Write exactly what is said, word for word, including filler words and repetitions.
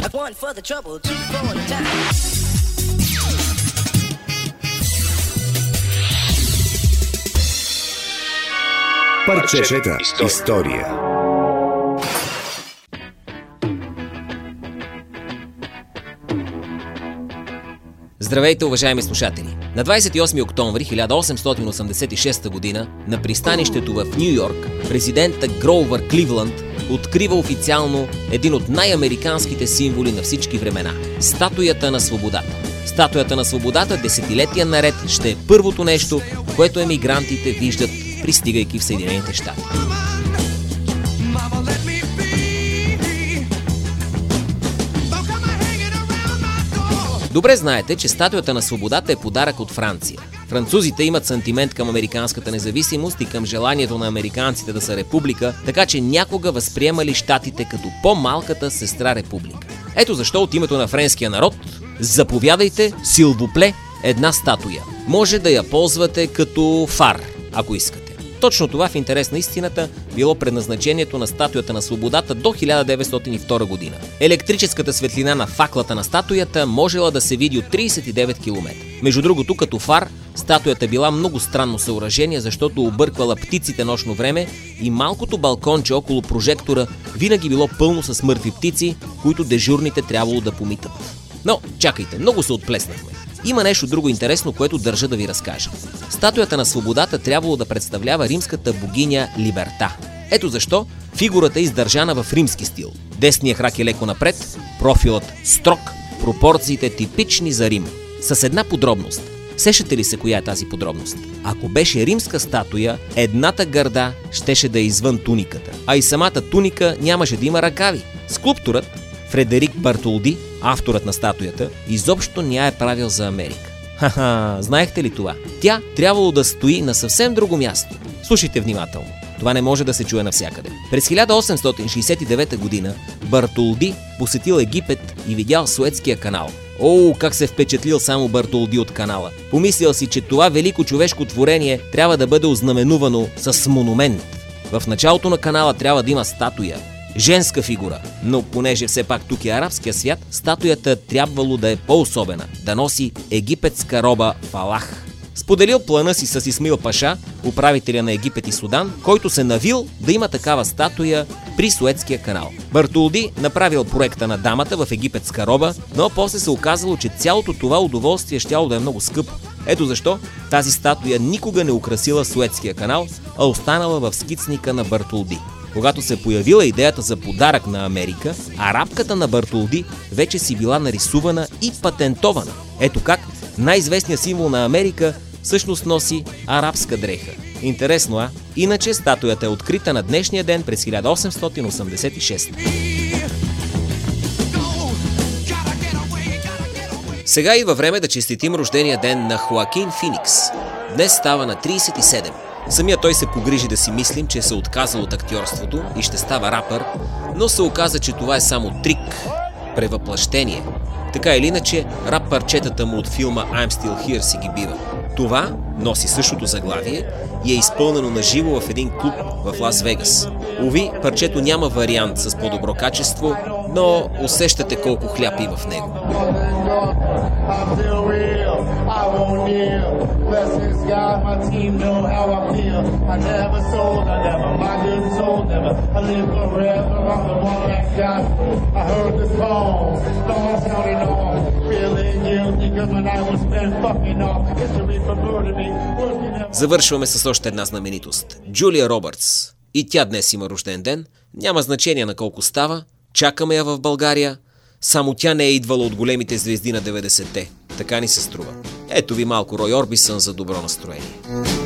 One for the trouble, two for the time. Парчета история. Здравейте, уважаеми слушатели! На двадесет и осми октомври хиляда осемстотин осемдесет и шеста година на пристанището в Ню Йорк президентът Гроувър Кливланд открива официално един от най-американските символи на всички времена – статуята на свободата. Статуята на свободата десетилетия наред ще е първото нещо, което емигрантите виждат, пристигайки в Съединените щати. Добре знаете, че статуята на свободата е подарък от Франция. Французите имат сантимент към американската независимост и към желанието на американците да са република, така че някога възприемали щатите като по-малката сестра република. Ето защо от името на френския народ заповядайте, силвупле, една статуя. Може да я ползвате като фар, ако искате. Точно това в интерес на истината било предназначението на статуята на свободата до хиляда деветстотин и втора година. Електрическата светлина на факлата на статуята можела да се види от тридесет и девет километра. Между другото, като фар, статуята била много странно съоръжение, защото обърквала птиците нощно време и малкото балконче около прожектора винаги било пълно с мъртви птици, които дежурните трябвало да помитат. Но, чакайте, много се отплеснахме. Има нещо друго интересно, което държа да ви разкажа. Статуята на свободата трябвало да представлява римската богиня Либерта. Ето защо фигурата е издържана в римски стил. Десният крак е леко напред, профилът строг, пропорциите типични за Рим. С една подробност. Сещате ли се коя е тази подробност? Ако беше римска статуя, едната гърда щеше да е извън туниката, а и самата туника нямаше да има ръкави. Скулпторът Фредерик Бартолди, авторът на статуята, изобщо не я е правил за Америка. Ха-ха, знаехте ли това? Тя трябвало да стои на съвсем друго място. Слушайте внимателно. Това не може да се чуе навсякъде. През хиляда осемстотин шейсет и девета година Бартолди посетил Египет и видял Суетския канал. О, как се впечатлил само Бартолди от канала. Помислил си, че това велико човешко творение трябва да бъде ознаменувано с монумент. В началото на канала трябва да има статуя. Женска фигура, но понеже все пак тук е арабския свят, статуята трябвало да е по-особена, да носи египетска роба фалах. Споделил плана си с Исмаил Паша, управителя на Египет и Судан, който се навил да има такава статуя при Суетския канал. Бартолди направил проекта на дамата в египетска роба, но после се оказало, че цялото това удоволствие щяло да е много скъпо. Ето защо тази статуя никога не украсила Суетския канал, а останала в скицника на Бартолди. Когато се появила идеята за подарък на Америка, арабката на Бартолди вече си била нарисувана и патентована. Ето как най-известният символ на Америка всъщност носи арабска дреха. Интересно, а? Иначе статуята е открита на днешния ден през хиляда осемстотин осемдесет и шеста. Сега идва време да честитим рождения ден на Хоакин Феникс. Днес става на тридесет и седем. Самия той се погрижи да си мислим, че се отказал от актьорството и ще става рапър, но се оказа, че това е само трик, превъплъщение. Така или иначе, рап парчетата му от филма I'm Still Here си ги бива. Това носи същото заглавие и е изпълнено на живо в един клуб в Лас Вегас. Уви, парчето няма вариант с по-добро качество, но усещате колко хляб има в него. Завършваме с още една знаменитост. Джулия Робъртс. И тя днес има рожден ден. Няма значение на колко става. Чакаме я в България. Само тя не е идвала от големите звезди на деветдесетте. Така ни се струва. Ето ви малко Рой Орбисън за добро настроение.